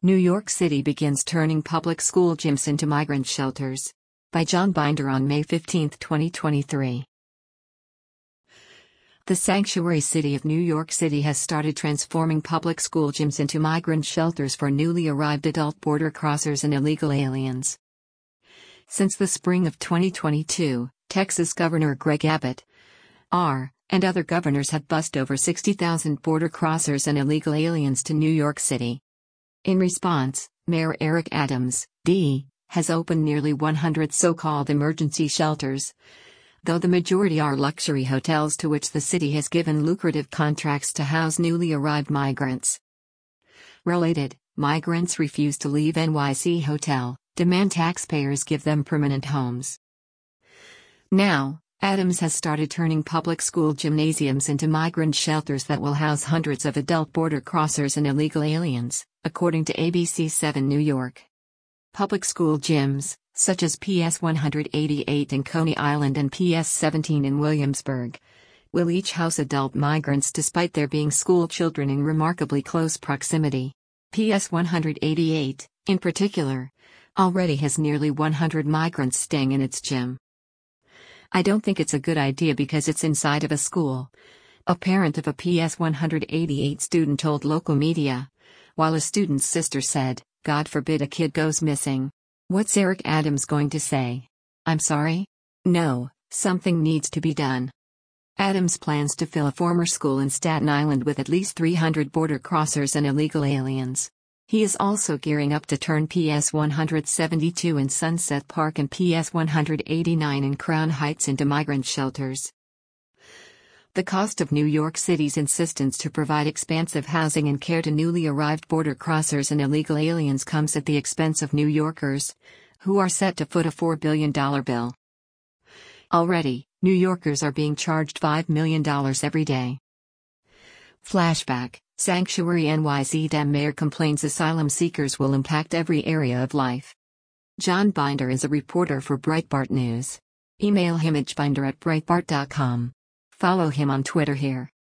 New York City begins turning public school gyms into migrant shelters. By John Binder on May 15, 2023. The sanctuary city of New York City has started transforming public school gyms into migrant shelters for newly arrived adult border crossers and illegal aliens. Since the spring of 2022, Texas Governor Greg Abbott, and other governors have bused over 60,000 border crossers and illegal aliens to New York City. In response, Mayor Eric Adams, D., has opened nearly 100 so-called emergency shelters, though the majority are luxury hotels to which the city has given lucrative contracts to house newly arrived migrants. Related, migrants refuse to leave NYC Hotel, demand taxpayers give them permanent homes. Now, Adams has started turning public school gymnasiums into migrant shelters that will house hundreds of adult border crossers and illegal aliens, according to ABC 7 New York. Public school gyms, such as PS 188 in Coney Island and PS 17 in Williamsburg, will each house adult migrants despite their being school children in remarkably close proximity. PS 188, in particular, already has nearly 100 migrants staying in its gym. I don't think it's a good idea because it's inside of a school, a parent of a PS 188 student told local media, while a student's sister said, "God forbid a kid goes missing. What's Eric Adams going to say? I'm sorry? No, something needs to be done." Adams plans to fill a former school in Staten Island with at least 300 border crossers and illegal aliens. He is also gearing up to turn PS 172 in Sunset Park and PS 189 in Crown Heights into migrant shelters. The cost of New York City's insistence to provide expansive housing and care to newly arrived border crossers and illegal aliens comes at the expense of New Yorkers, who are set to foot a $4 billion bill. Already, New Yorkers are being charged $5 million every day. Flashback. Sanctuary NYC Mayor complains asylum seekers will impact every area of life. John Binder is a reporter for Breitbart News. Email him at binder@breitbart.com. Follow him on Twitter here.